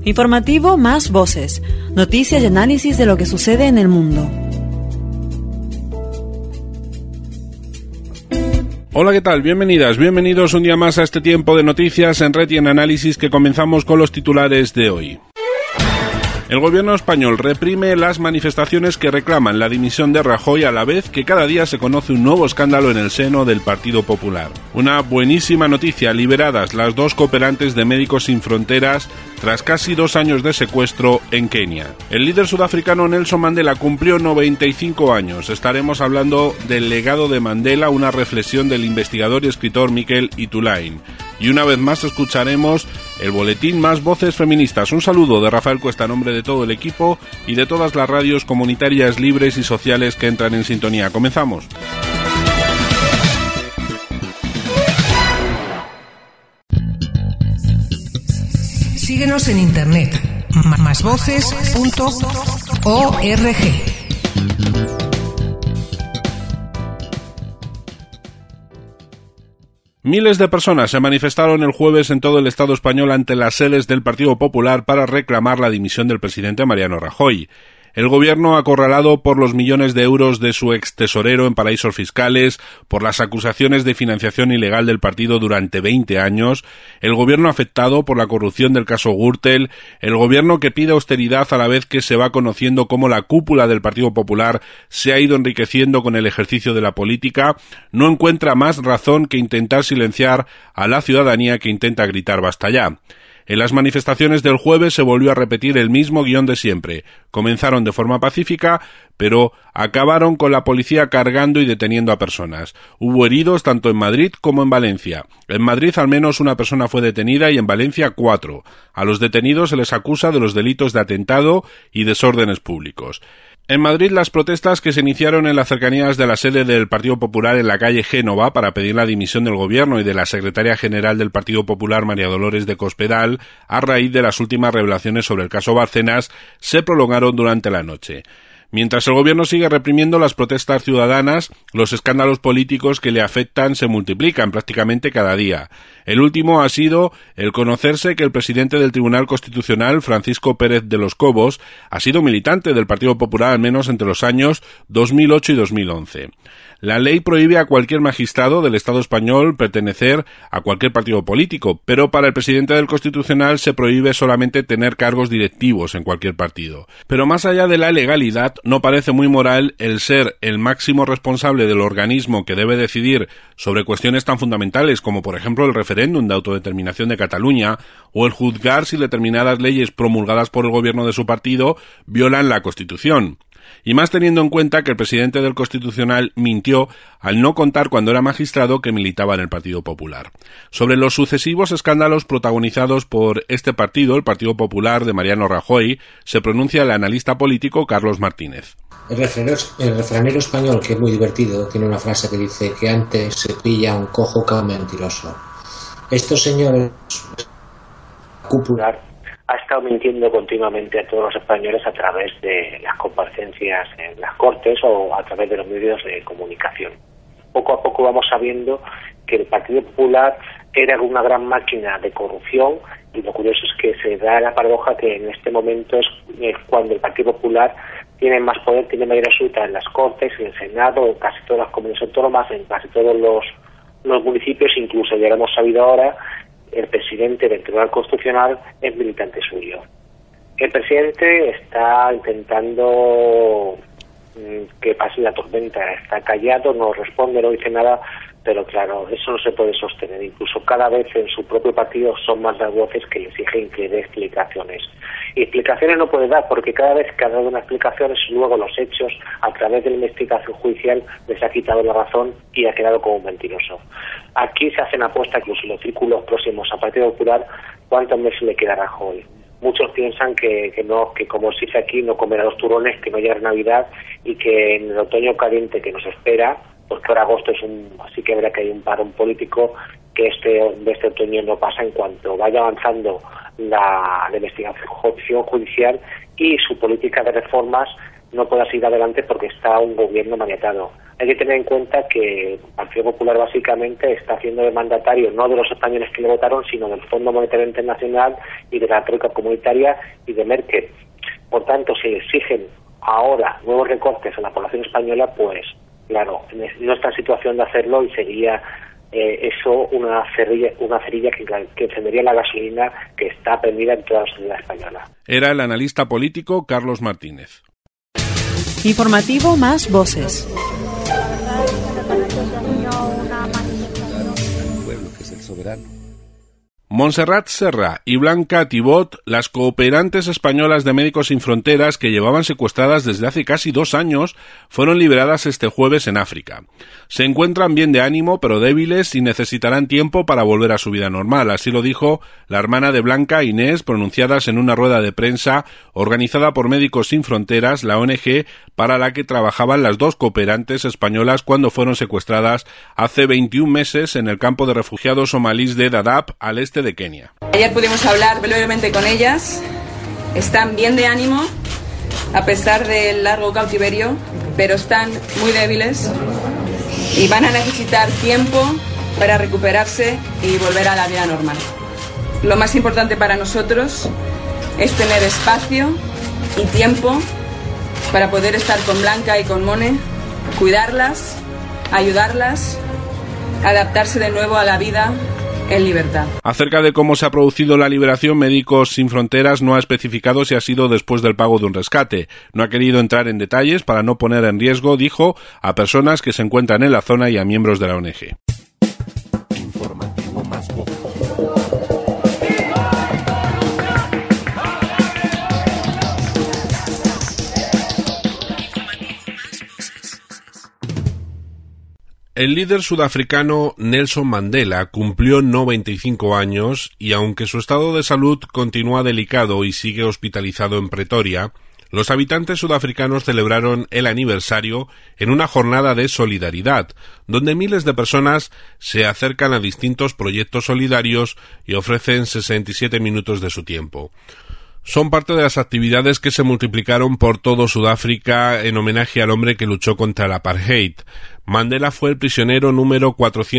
Informativo Más Voces. Noticias y análisis de lo que sucede en el mundo. Hola, ¿qué tal? Bienvenidas, bienvenidos un día más a este tiempo de noticias en Red y en Análisis que comenzamos con los titulares de hoy. El gobierno español reprime las manifestaciones que reclaman la dimisión de Rajoy a la vez que cada día se conoce un nuevo escándalo en el seno del Partido Popular. Una buenísima noticia: liberadas las dos cooperantes de Médicos Sin Fronteras tras casi 2 años de secuestro en Kenia. El líder sudafricano Nelson Mandela cumplió 95 años. Estaremos hablando del legado de Mandela, una reflexión del investigador y escritor Miquel Itulain. Y una vez más escucharemos el boletín Más Voces Feministas. Un saludo de Rafael Cuesta en nombre de todo el equipo y de todas las radios comunitarias libres y sociales que entran en sintonía. Comenzamos. Síguenos en internet, másvoces.org. Miles de personas se manifestaron el jueves en todo el Estado español ante las sedes del Partido Popular para reclamar la dimisión del presidente Mariano Rajoy. El gobierno, acorralado por los millones de euros de su extesorero en paraísos fiscales, por las acusaciones de financiación ilegal del partido durante 20 años, el gobierno afectado por la corrupción del caso Gürtel, el gobierno que pide austeridad a la vez que se va conociendo cómo la cúpula del Partido Popular se ha ido enriqueciendo con el ejercicio de la política, no encuentra más razón que intentar silenciar a la ciudadanía que intenta gritar basta ya. En las manifestaciones del jueves se volvió a repetir el mismo guión de siempre. Comenzaron de forma pacífica, pero acabaron con la policía cargando y deteniendo a personas. Hubo heridos tanto en Madrid como en Valencia. En Madrid al menos una persona fue detenida y en Valencia 4. A los detenidos se les acusa de los delitos de atentado y desórdenes públicos. En Madrid, las protestas que se iniciaron en las cercanías de la sede del Partido Popular en la calle Génova para pedir la dimisión del gobierno y de la secretaria general del Partido Popular, María Dolores de Cospedal, a raíz de las últimas revelaciones sobre el caso Bárcenas, se prolongaron durante la noche. Mientras el gobierno sigue reprimiendo las protestas ciudadanas, los escándalos políticos que le afectan se multiplican prácticamente cada día. El último ha sido el conocerse que el presidente del Tribunal Constitucional, Francisco Pérez de los Cobos, ha sido militante del Partido Popular al menos entre los años 2008 y 2011. La ley prohíbe a cualquier magistrado del Estado español pertenecer a cualquier partido político, pero para el presidente del Constitucional se prohíbe solamente tener cargos directivos en cualquier partido. Pero más allá de la legalidad, no parece muy moral el ser el máximo responsable del organismo que debe decidir sobre cuestiones tan fundamentales como por ejemplo el referéndum de autodeterminación de Cataluña o el juzgar si determinadas leyes promulgadas por el gobierno de su partido violan la Constitución. Y más teniendo en cuenta que el presidente del Constitucional mintió al no contar cuando era magistrado que militaba en el Partido Popular. Sobre los sucesivos escándalos protagonizados por este partido, el Partido Popular de Mariano Rajoy, se pronuncia el analista político Carlos Martínez. El refranero español, que es muy divertido, tiene una frase que dice que antes se pilla un cojo que a un mentiroso. Estos señores popular ha estado mintiendo continuamente a todos los españoles a través de las comparecencias en las Cortes o a través de los medios de comunicación. Poco a poco vamos sabiendo que el Partido Popular era una gran máquina de corrupción y lo curioso es que se da la paradoja que en este momento es cuando el Partido Popular tiene más poder, tiene mayoría absoluta en las Cortes, en el Senado, en casi todas las comunidades autónomas, en casi todos los municipios, incluso ya lo hemos sabido ahora, el presidente del Tribunal Constitucional es militante suyo. El presidente está intentando que pase la tormenta, está callado, no responde, no dice nada, pero claro, eso no se puede sostener. Incluso cada vez en su propio partido son más las voces que le exigen que dé explicaciones. Y explicaciones no puede dar, porque cada vez que ha dado una explicación, luego los hechos, a través de la investigación judicial, les ha quitado la razón y ha quedado como un mentiroso. Aquí se hacen apuestas, incluso en los círculos próximos al Partido Popular, cuántos meses le queda a Rajoy. Muchos piensan que no, que como se dice aquí, no comerá los turrones, que no llega Navidad y que en el otoño caliente que nos espera, porque ahora agosto así que verá que hay un parón político, que este otoño no pasa en cuanto vaya avanzando la investigación judicial y su política de reformas no pueda seguir adelante porque está un gobierno maniatado. Hay que tener en cuenta que el Partido Popular básicamente está haciendo de mandatario no de los españoles que le votaron, sino del Fondo Monetario Internacional y de la troika comunitaria y de Merkel. Por tanto, si exigen ahora nuevos recortes a la población española, pues claro, no está en situación de hacerlo y sería eso una cerilla que encendería la gasolina que está prendida en toda la sociedad española. Era el analista político Carlos Martínez. Informativo Más Voces. Pueblo que es el soberano. Montserrat Serra y Blanca Thibot, las cooperantes españolas de Médicos Sin Fronteras que llevaban secuestradas desde hace casi 2 años, fueron liberadas este jueves en África. Se encuentran bien de ánimo, pero débiles y necesitarán tiempo para volver a su vida normal. Así lo dijo la hermana de Blanca, Inés, pronunciadas en una rueda de prensa organizada por Médicos Sin Fronteras, la ONG para la que trabajaban las 2 cooperantes españolas cuando fueron secuestradas hace 21 meses en el campo de refugiados somalíes de Dadaab, al este de Kenia. Ayer pudimos hablar brevemente con ellas. Están bien de ánimo a pesar del largo cautiverio, pero están muy débiles y van a necesitar tiempo para recuperarse y volver a la vida normal. Lo más importante para nosotros es tener espacio y tiempo para poder estar con Blanca y con Mone, cuidarlas, ayudarlas, adaptarse de nuevo a la vida en libertad. Acerca de cómo se ha producido la liberación, Médicos Sin Fronteras no ha especificado si ha sido después del pago de un rescate. No ha querido entrar en detalles para no poner en riesgo, dijo, a personas que se encuentran en la zona y a miembros de la ONG. Informativo Más Voces. El líder sudafricano Nelson Mandela cumplió 95 años y aunque su estado de salud continúa delicado y sigue hospitalizado en Pretoria, los habitantes sudafricanos celebraron el aniversario en una jornada de solidaridad, donde miles de personas se acercan a distintos proyectos solidarios y ofrecen 67 minutos de su tiempo. Son parte de las actividades que se multiplicaron por todo Sudáfrica en homenaje al hombre que luchó contra el apartheid. Mandela fue el prisionero número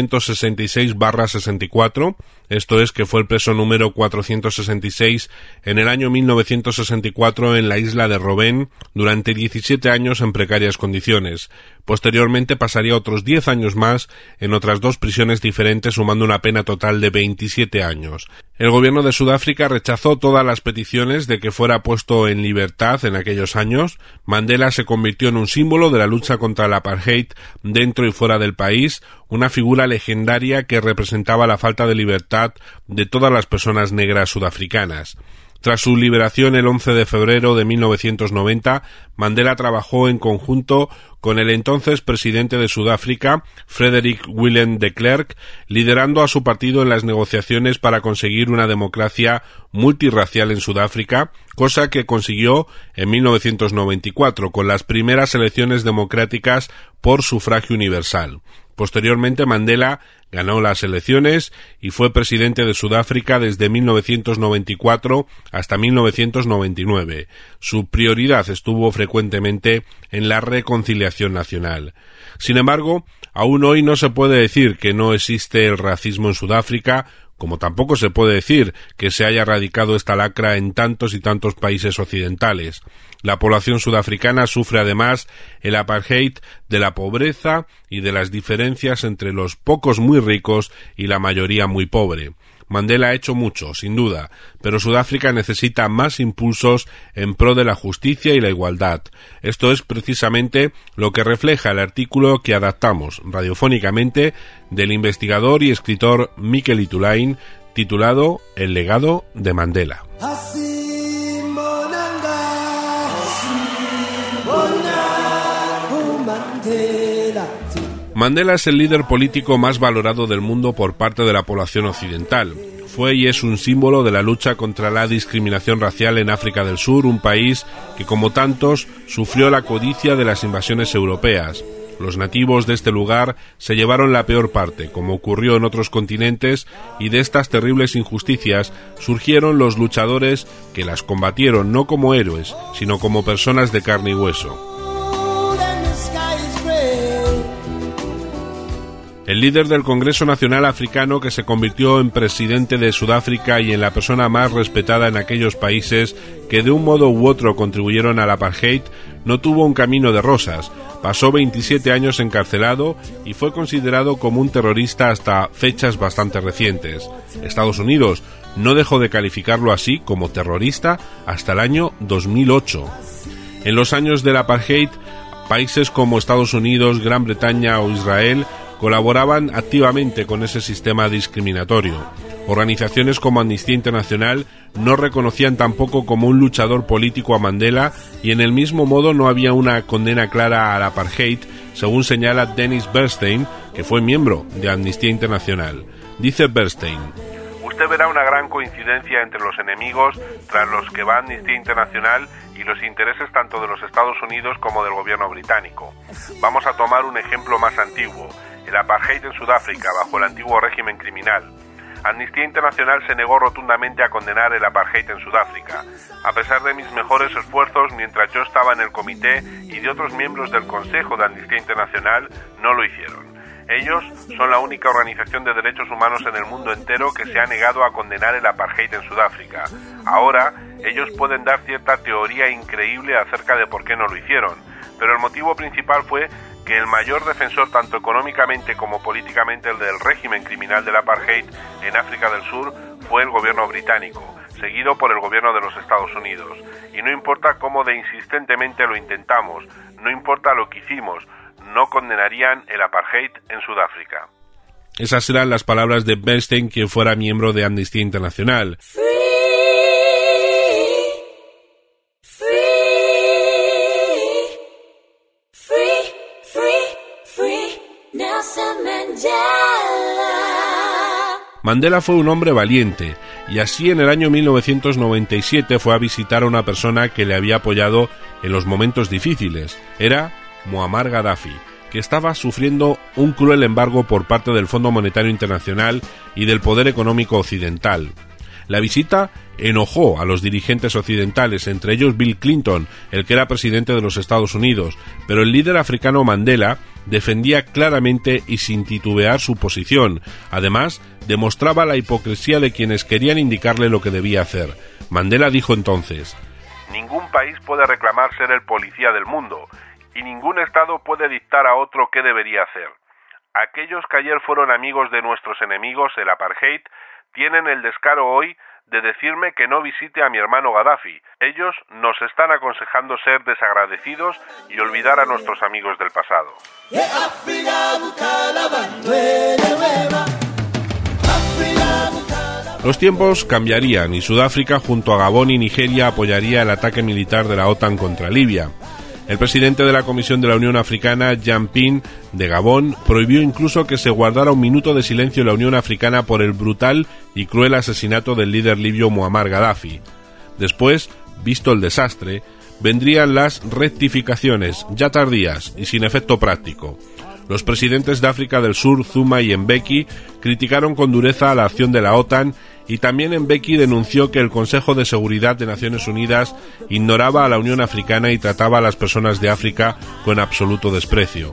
466/64, esto es que fue el preso número 466 en el año 1964 en la isla de Robben durante 17 años en precarias condiciones. Posteriormente pasaría otros 10 años más en otras 2 prisiones diferentes, sumando una pena total de 27 años. El gobierno de Sudáfrica rechazó todas las peticiones de que fuera puesto en libertad en aquellos años. Mandela se convirtió en un símbolo de la lucha contra el apartheid dentro y fuera del país, una figura legendaria que representaba la falta de libertad de todas las personas negras sudafricanas. Tras su liberación el 11 de febrero de 1990, Mandela trabajó en conjunto con el entonces presidente de Sudáfrica, Frederick Willem de Klerk, liderando a su partido en las negociaciones para conseguir una democracia multirracial en Sudáfrica, cosa que consiguió en 1994 con las primeras elecciones democráticas por sufragio universal. Posteriormente, Mandela ganó las elecciones y fue presidente de Sudáfrica desde 1994 hasta 1999. Su prioridad estuvo frecuentemente en la reconciliación nacional. Sin embargo, aún hoy no se puede decir que no existe el racismo en Sudáfrica, como tampoco se puede decir que se haya erradicado esta lacra en tantos y tantos países occidentales. La población sudafricana sufre además el apartheid de la pobreza y de las diferencias entre los pocos muy ricos y la mayoría muy pobre. Mandela ha hecho mucho, sin duda, pero Sudáfrica necesita más impulsos en pro de la justicia y la igualdad. Esto es precisamente lo que refleja el artículo que adaptamos radiofónicamente del investigador y escritor Mikel Itulain, titulado El legado de Mandela. Mandela es el líder político más valorado del mundo por parte de la población occidental. Fue y es un símbolo de la lucha contra la discriminación racial en África del Sur, un país que, como tantos, sufrió la codicia de las invasiones europeas. Los nativos de este lugar se llevaron la peor parte, como ocurrió en otros continentes, y de estas terribles injusticias surgieron los luchadores que las combatieron no como héroes, sino como personas de carne y hueso. El líder del Congreso Nacional Africano, que se convirtió en presidente de Sudáfrica y en la persona más respetada en aquellos países que de un modo u otro contribuyeron al apartheid, no tuvo un camino de rosas. Pasó 27 años encarcelado y fue considerado como un terrorista hasta fechas bastante recientes. Estados Unidos no dejó de calificarlo así como terrorista hasta el año 2008. En los años del apartheid, países como Estados Unidos, Gran Bretaña o Israel colaboraban activamente con ese sistema discriminatorio. Organizaciones como Amnistía Internacional no reconocían tampoco como un luchador político a Mandela, y en el mismo modo no había una condena clara al apartheid, según señala Dennis Bernstein, que fue miembro de Amnistía Internacional. Dice Bernstein: usted verá una gran coincidencia entre los enemigos tras los que va Amnistía Internacional y los intereses tanto de los Estados Unidos como del gobierno británico. Vamos a tomar un ejemplo más antiguo: el apartheid en Sudáfrica bajo el antiguo régimen criminal. Amnistía Internacional se negó rotundamente a condenar el apartheid en Sudáfrica. A pesar de mis mejores esfuerzos mientras yo estaba en el comité y de otros miembros del Consejo de Amnistía Internacional, no lo hicieron. Ellos son la única organización de derechos humanos en el mundo entero que se ha negado a condenar el apartheid en Sudáfrica. Ahora, ellos pueden dar cierta teoría increíble acerca de por qué no lo hicieron, pero el motivo principal fue que el mayor defensor tanto económicamente como políticamente del régimen criminal del apartheid en África del Sur fue el gobierno británico, seguido por el gobierno de los Estados Unidos. Y no importa cómo de insistentemente lo intentamos, no importa lo que hicimos, no condenarían el apartheid en Sudáfrica. Esas eran las palabras de Bernstein, quien fuera miembro de Amnistía Internacional. Mandela fue un hombre valiente, y así en el año 1997 fue a visitar a una persona que le había apoyado en los momentos difíciles. Era Muammar Gaddafi, que estaba sufriendo un cruel embargo por parte del Fondo Monetario Internacional y del poder económico occidental. La visita enojó a los dirigentes occidentales, entre ellos Bill Clinton, el que era presidente de los Estados Unidos, pero el líder africano Mandela defendía claramente y sin titubear su posición. Además, demostraba la hipocresía de quienes querían indicarle lo que debía hacer. Mandela dijo entonces: ningún país puede reclamar ser el policía del mundo, y ningún Estado puede dictar a otro qué debería hacer. Aquellos que ayer fueron amigos de nuestros enemigos, el apartheid, tienen el descaro hoy de decirme que no visite a mi hermano Gaddafi. Ellos nos están aconsejando ser desagradecidos y olvidar a nuestros amigos del pasado. Los tiempos cambiarían y Sudáfrica, junto a Gabón y Nigeria, apoyaría el ataque militar de la OTAN contra Libia. El presidente de la Comisión de la Unión Africana, Jean Ping, de Gabón, prohibió incluso que se guardara un minuto de silencio en la Unión Africana por el brutal y cruel asesinato del líder libio Muammar Gaddafi. Después, visto el desastre, vendrían las rectificaciones, ya tardías y sin efecto práctico. Los presidentes de África del Sur, Zuma y Mbeki, criticaron con dureza la acción de la OTAN, y también Mbeki denunció que el Consejo de Seguridad de Naciones Unidas ignoraba a la Unión Africana y trataba a las personas de África con absoluto desprecio.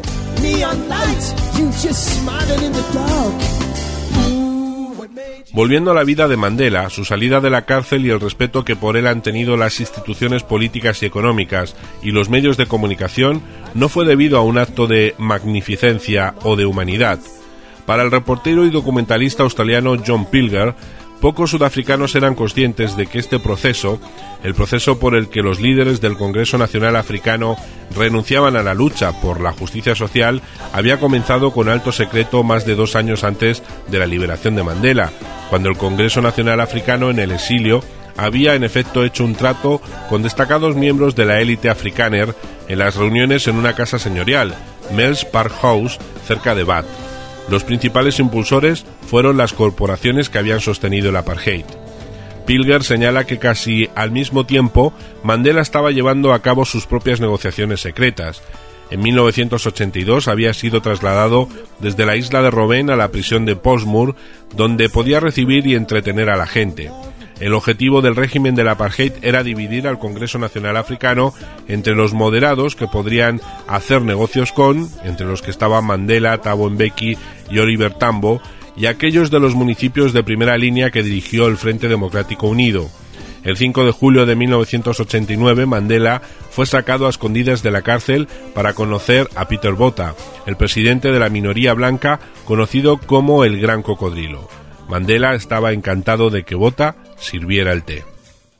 Volviendo a la vida de Mandela, su salida de la cárcel y el respeto que por él han tenido las instituciones políticas y económicas y los medios de comunicación no fue debido a un acto de magnificencia o de humanidad. Para el reportero y documentalista australiano John Pilger, pocos sudafricanos eran conscientes de que este proceso, el proceso por el que los líderes del Congreso Nacional Africano renunciaban a la lucha por la justicia social, había comenzado con alto secreto más de 2 años antes de la liberación de Mandela, cuando el Congreso Nacional Africano, en el exilio, había en efecto hecho un trato con destacados miembros de la élite afrikaner en las reuniones en una casa señorial, Mel's Park House, cerca de Bath. Los principales impulsores fueron las corporaciones que habían sostenido el apartheid. Pilger señala que casi al mismo tiempo Mandela estaba llevando a cabo sus propias negociaciones secretas. En 1982 había sido trasladado desde la isla de Robben a la prisión de Portsmouth, donde podía recibir y entretener a la gente. El objetivo del régimen del apartheid era dividir al Congreso Nacional Africano entre los moderados que podrían hacer negocios con, entre los que estaban Mandela, Thabo Mbeki y Oliver Tambo, y aquellos de los municipios de primera línea que dirigió el Frente Democrático Unido. El 5 de julio de 1989, Mandela fue sacado a escondidas de la cárcel para conocer a Peter Botha, el presidente de la minoría blanca conocido como el Gran Cocodrilo. Mandela estaba encantado de que Botha sirviera el té.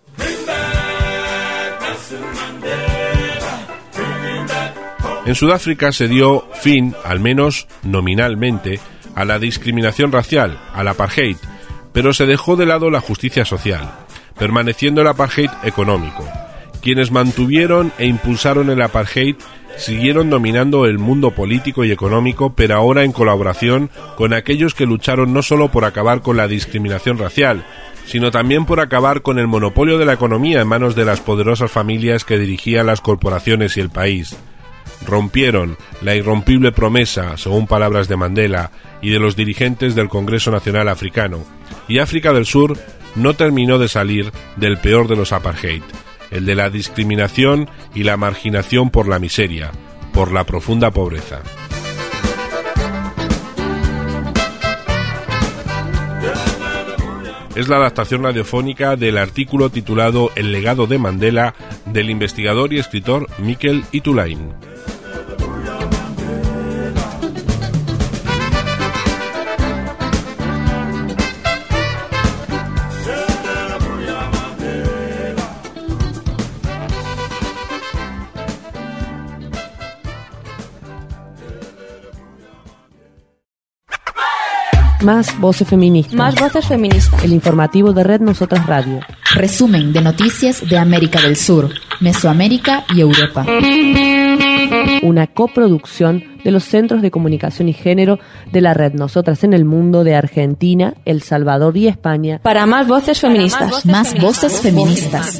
En Sudáfrica se dio fin, al menos nominalmente, a la discriminación racial, al apartheid, pero se dejó de lado la justicia social, permaneciendo el apartheid económico. Quienes mantuvieron e impulsaron el apartheid siguieron dominando el mundo político y económico, pero ahora en colaboración con aquellos que lucharon no solo por acabar con la discriminación racial, sino también por acabar con el monopolio de la economía en manos de las poderosas familias que dirigían las corporaciones y el país. Rompieron la irrompible promesa, según palabras de Mandela y de los dirigentes del Congreso Nacional Africano, y África del Sur no terminó de salir del peor de los apartheid, el de la discriminación y la marginación por la miseria, por la profunda pobreza. Es la adaptación radiofónica del artículo titulado El legado de Mandela del investigador y escritor Mikel Itulain. Más voces feministas. Más voces feministas. El informativo de Red Nosotras Radio. Resumen de noticias de América del Sur, Mesoamérica y Europa. Una coproducción de los Centros de Comunicación y Género de la Red Nosotras en el Mundo de Argentina, El Salvador y España. Para más voces feministas. Más voces feministas.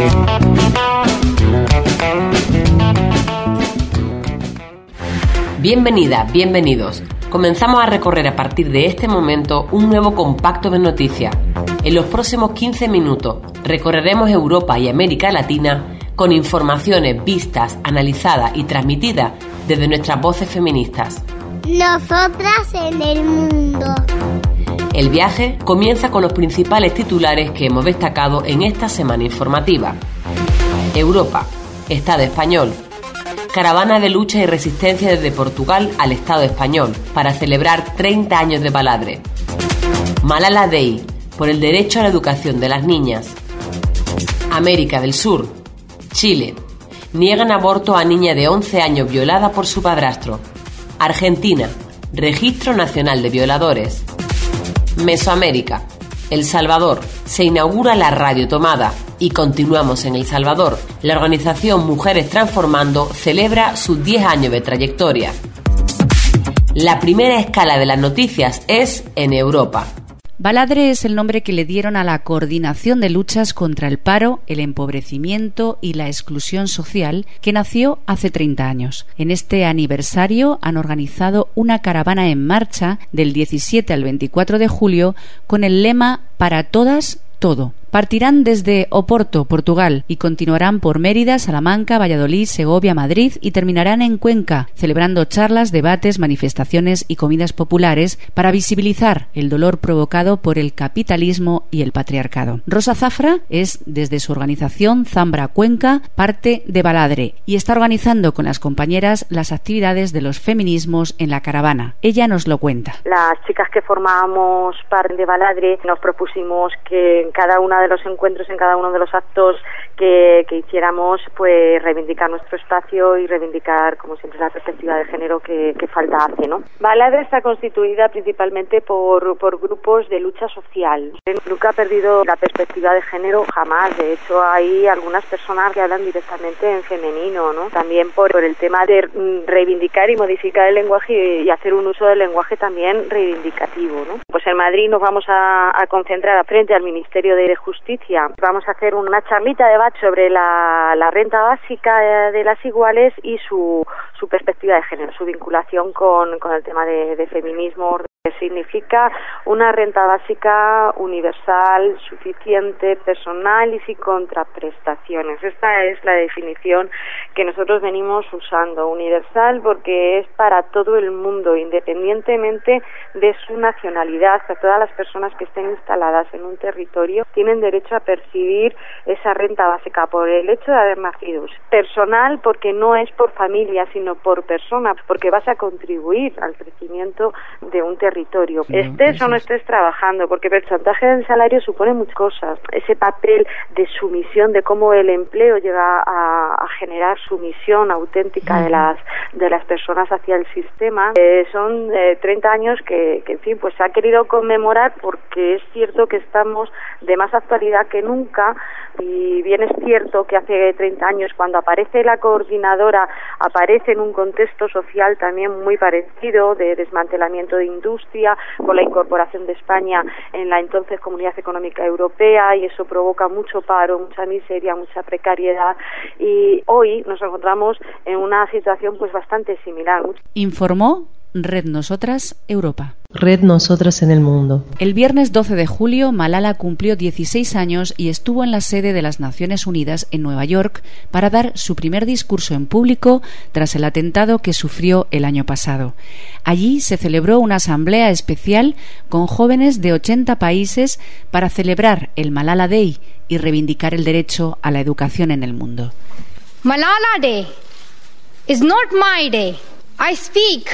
Bienvenida, bienvenidos. Comenzamos a recorrer a partir de este momento un nuevo compacto de noticias. En los próximos 15 minutos recorreremos Europa y América Latina con informaciones vistas, analizadas y transmitidas desde nuestras voces feministas. Nosotras en el mundo. El viaje comienza con los principales titulares que hemos destacado en esta semana informativa. Europa, Estado español. Caravana de lucha y resistencia desde Portugal al Estado español para celebrar 30 años de Baladre. Malala Day, por el derecho a la educación de las niñas. América del Sur. Chile. Niegan aborto a niña de 11 años violada por su padrastro. Argentina. Registro Nacional de Violadores. Mesoamérica. El Salvador. Se inaugura la Radio Tomada. Y continuamos en El Salvador. La organización Mujeres Transformando celebra sus 10 años de trayectoria. La primera escala de las noticias es en Europa. Baladre es el nombre que le dieron a la coordinación de luchas contra el paro, el empobrecimiento y la exclusión social que nació hace 30 años. En este aniversario han organizado una caravana en marcha del 17 al 24 de julio con el lema Para todas, todo. Partirán desde Oporto, Portugal, y continuarán por Mérida, Salamanca, Valladolid, Segovia, Madrid y terminarán en Cuenca, celebrando charlas, debates, manifestaciones y comidas populares para visibilizar el dolor provocado por el capitalismo y el patriarcado. Rosa Zafra es, desde su organización Zambra Cuenca, parte de Baladre y está organizando con las compañeras las actividades de los feminismos en la caravana. Ella nos lo cuenta. Las chicas que formamos parte de Baladre nos propusimos que en cada una de los encuentros, en cada uno de los actos que hiciéramos, pues reivindicar nuestro espacio y reivindicar, como siempre, la perspectiva de género que falta hace, ¿no? Baladre está constituida principalmente por grupos de lucha social. Nunca ha perdido la perspectiva de género, jamás. De hecho, hay algunas personas que hablan directamente en femenino, ¿no? También por el tema de reivindicar y modificar el lenguaje y hacer un uso del lenguaje también reivindicativo, ¿no? Pues en Madrid nos vamos a concentrar frente al Ministerio de Justicia justicia. Vamos a hacer una charlita de debate sobre la renta básica de las iguales y su perspectiva de género, su vinculación con el tema de feminismo. Significa una renta básica universal, suficiente, personal y sin contraprestaciones. Esta es la definición que nosotros venimos usando. Universal porque es para todo el mundo, independientemente de su nacionalidad. A todas las personas que estén instaladas en un territorio tienen derecho a percibir esa renta básica por el hecho de haber nacido. Personal porque no es por familia, sino por persona, porque vas a contribuir al crecimiento de un territorio. Estés o no estés trabajando, porque el chantaje del salario supone muchas cosas. Ese papel de sumisión, de cómo el empleo llega a generar sumisión auténtica de las personas hacia el sistema. Son 30 años que en fin, pues se ha querido conmemorar porque es cierto que estamos de más actualidad que nunca, y bien es cierto que hace 30 años, cuando aparece la coordinadora, aparece en un contexto social también muy parecido, de desmantelamiento de industria, con la incorporación de España en la entonces Comunidad Económica Europea, y eso provoca mucho paro, mucha miseria, mucha precariedad, y hoy nos encontramos en una situación pues bastante similar. Informó Red Nosotras Europa. Red Nosotras en el mundo. El viernes 12 de julio, Malala cumplió 16 años y estuvo en la sede de las Naciones Unidas en Nueva York para dar su primer discurso en público tras el atentado que sufrió el año pasado. Allí se celebró una asamblea especial con jóvenes de 80 países para celebrar el Malala Day y reivindicar el derecho a la educación en el mundo. Malala Day is not my day. I speak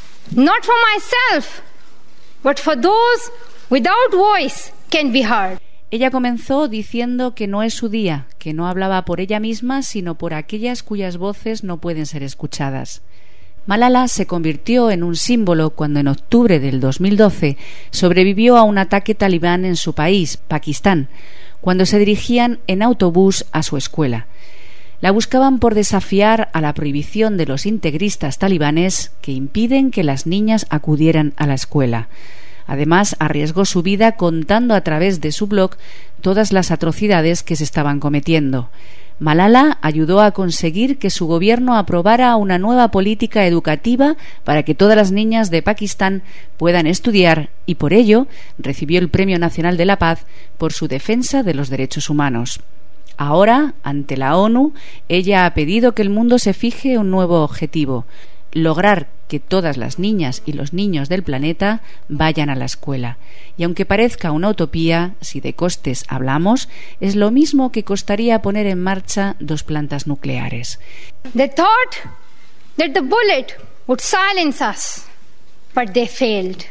not for myself, but for those without voice can be heard. Ella comenzó diciendo que no es su día, que no hablaba por ella misma, sino por aquellas cuyas voces no pueden ser escuchadas. Malala se convirtió en un símbolo cuando en octubre del 2012 sobrevivió a un ataque talibán en su país, Pakistán, cuando se dirigían en autobús a su escuela. La buscaban por desafiar a la prohibición de los integristas talibanes que impiden que las niñas acudieran a la escuela. Además, arriesgó su vida contando a través de su blog todas las atrocidades que se estaban cometiendo. Malala ayudó a conseguir que su gobierno aprobara una nueva política educativa para que todas las niñas de Pakistán puedan estudiar, y por ello recibió el Premio Nacional de la Paz por su defensa de los derechos humanos. Ahora, ante la ONU, ella ha pedido que el mundo se fije un nuevo objetivo: lograr que todas las niñas y los niños del planeta vayan a la escuela. Y aunque parezca una utopía, si de costes hablamos, es lo mismo que costaría poner en marcha 2 plantas nucleares. They thought that the bullet would silence us, but they failed.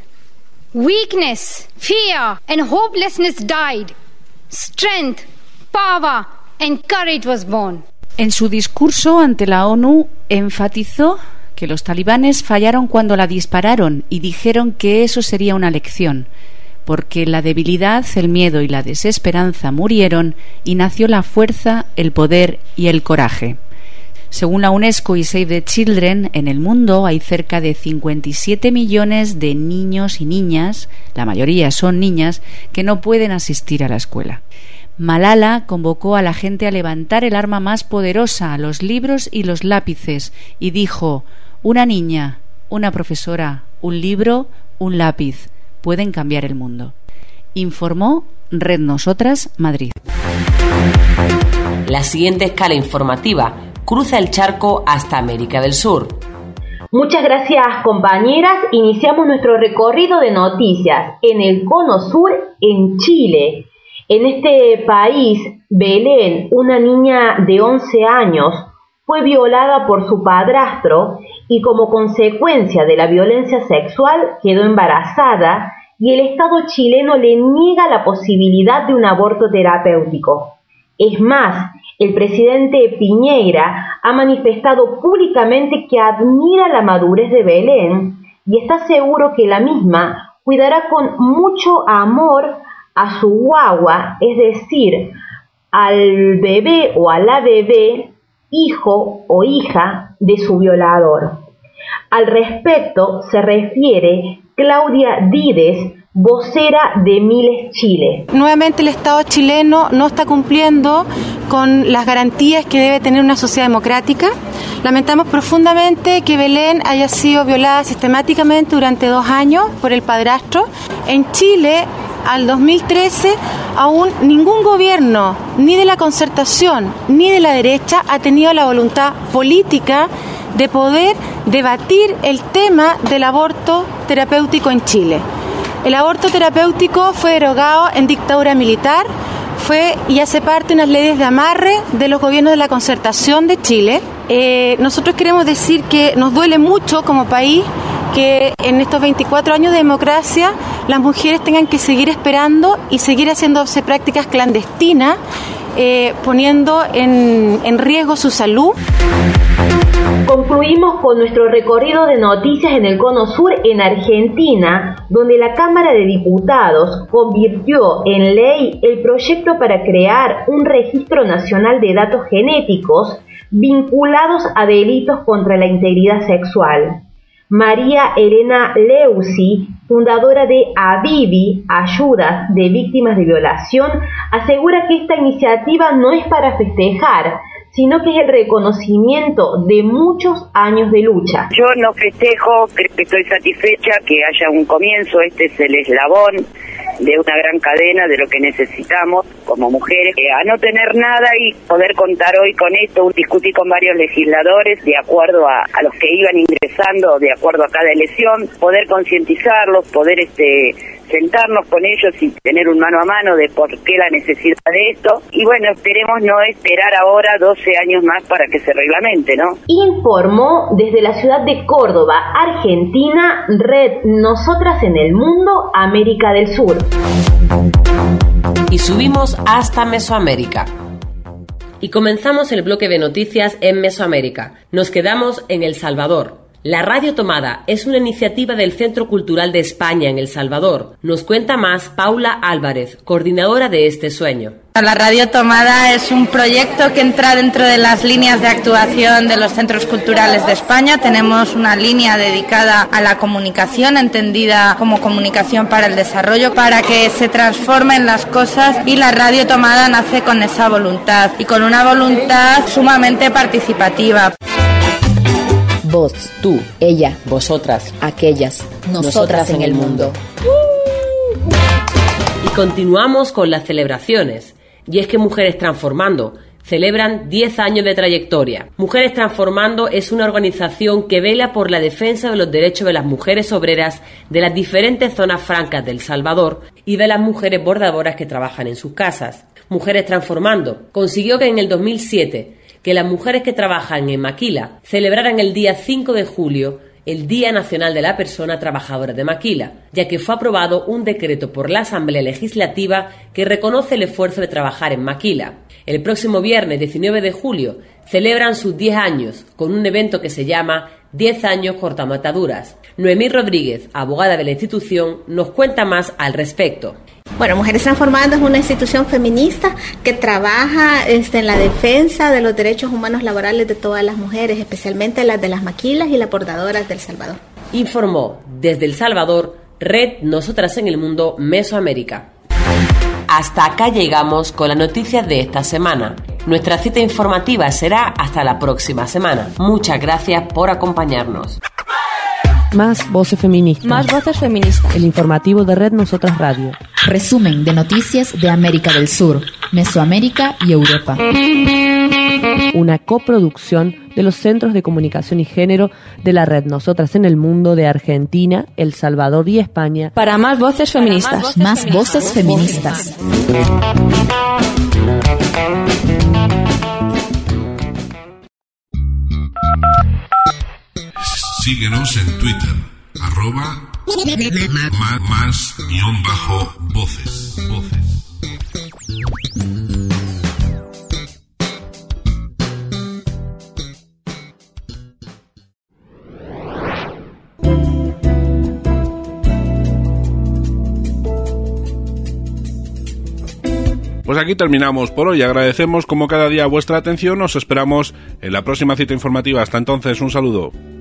Weakness, fear, and hopelessness died. Strength, power and courage was born. En su discurso ante la ONU enfatizó que los talibanes fallaron cuando la dispararon y dijeron que eso sería una lección, porque la debilidad, el miedo y la desesperanza murieron y nació la fuerza, el poder y el coraje. Según la UNESCO y Save the Children, en el mundo hay cerca de 57 millones de niños y niñas, la mayoría son niñas, que no pueden asistir a la escuela. Malala convocó a la gente a levantar el arma más poderosa, los libros y los lápices, y dijo: una niña, una profesora, un libro, un lápiz, pueden cambiar el mundo. Informó Red Nosotras, Madrid. La siguiente escala informativa cruza el charco hasta América del Sur. Muchas gracias, compañeras. Iniciamos nuestro recorrido de noticias en el Cono Sur, en Chile. En este país, Belén, una niña de 11 años, fue violada por su padrastro y como consecuencia de la violencia sexual quedó embarazada, y el Estado chileno le niega la posibilidad de un aborto terapéutico. Es más, el presidente Piñera ha manifestado públicamente que admira la madurez de Belén y está seguro que la misma cuidará con mucho amor a su guagua, es decir, al bebé o a la bebé, hijo o hija de su violador. Al respecto se refiere Claudia Dides, vocera de Miles Chile. Nuevamente el Estado chileno no está cumpliendo con las garantías que debe tener una sociedad democrática. Lamentamos profundamente que Belén haya sido violada sistemáticamente durante 2 años por el padrastro. En Chile, al 2013, aún ningún gobierno, ni de la concertación, ni de la derecha, ha tenido la voluntad política de poder debatir el tema del aborto terapéutico en Chile. El aborto terapéutico fue derogado en dictadura militar, fue y hace parte de unas leyes de amarre de los gobiernos de la concertación de Chile. Nosotros queremos decir que nos duele mucho como país que en estos 24 años de democracia las mujeres tengan que seguir esperando y seguir haciéndose prácticas clandestinas, poniendo en riesgo su salud. Concluimos con nuestro recorrido de noticias en el Cono Sur en Argentina, donde la Cámara de Diputados convirtió en ley el proyecto para crear un registro nacional de datos genéticos vinculados a delitos contra la integridad sexual. María Elena Leusi, fundadora de AVIVI, Ayudas de Víctimas de Violación, asegura que esta iniciativa no es para festejar, sino que es el reconocimiento de muchos años de lucha. Yo no festejo, creo que estoy satisfecha que haya un comienzo. Este es el eslabón de una gran cadena de lo que necesitamos como mujeres, a no tener nada y poder contar hoy con esto. Discutí con varios legisladores de acuerdo a los que iban ingresando, de acuerdo a cada elección, poder concientizarlos, poder sentarnos con ellos y tener un mano a mano de por qué la necesidad de esto. Y bueno, esperemos no esperar ahora 12 años más para que se reglamente, ¿no? Informó desde la ciudad de Córdoba, Argentina, Red Nosotras en el Mundo, América del Sur. Y subimos hasta Mesoamérica. Y comenzamos el bloque de noticias en Mesoamérica. Nos quedamos en El Salvador. La Radio Tomada es una iniciativa del Centro Cultural de España en El Salvador. Nos cuenta más Paula Álvarez, coordinadora de este sueño. La Radio Tomada es un proyecto que entra dentro de las líneas de actuación de los centros culturales de España. Tenemos una línea dedicada a la comunicación, entendida como comunicación para el desarrollo, para que se transformen las cosas, y la Radio Tomada nace con esa voluntad y con una voluntad sumamente participativa. Vos, tú, ella, vosotras, aquellas, nosotras en el mundo. Y continuamos con las celebraciones. Y es que Mujeres Transformando celebran 10 años de trayectoria. Mujeres Transformando es una organización que vela por la defensa de los derechos de las mujeres obreras de las diferentes zonas francas de El Salvador y de las mujeres bordadoras que trabajan en sus casas. Mujeres Transformando consiguió que en el 2007 que las mujeres que trabajan en Maquila celebraran el día 5 de julio el Día Nacional de la Persona Trabajadora de Maquila, ya que fue aprobado un decreto por la Asamblea Legislativa que reconoce el esfuerzo de trabajar en Maquila. El próximo viernes 19 de julio celebran sus 10 años con un evento que se llama 10 años cortando ataduras. Noemí Rodríguez, abogada de la institución, nos cuenta más al respecto. Bueno, Mujeres Transformando es una institución feminista que trabaja en la defensa de los derechos humanos laborales de todas las mujeres, especialmente las de las maquilas y las bordadoras de El Salvador. Informó desde El Salvador, Red Nosotras en el Mundo, Mesoamérica. Hasta acá llegamos con las noticias de esta semana. Nuestra cita informativa será hasta la próxima semana. Muchas gracias por acompañarnos. Más voces feministas. Más voces feministas. El informativo de Red Nosotras Radio. Resumen de noticias de América del Sur, Mesoamérica y Europa. Una coproducción de los Centros de Comunicación y Género de la Red Nosotras en el Mundo de Argentina, El Salvador y España. Para más voces feministas. Más voces feministas. Síguenos en Twitter, @más_voces. Pues aquí terminamos por hoy. Agradecemos como cada día vuestra atención. Os esperamos en la próxima cita informativa. Hasta entonces, un saludo.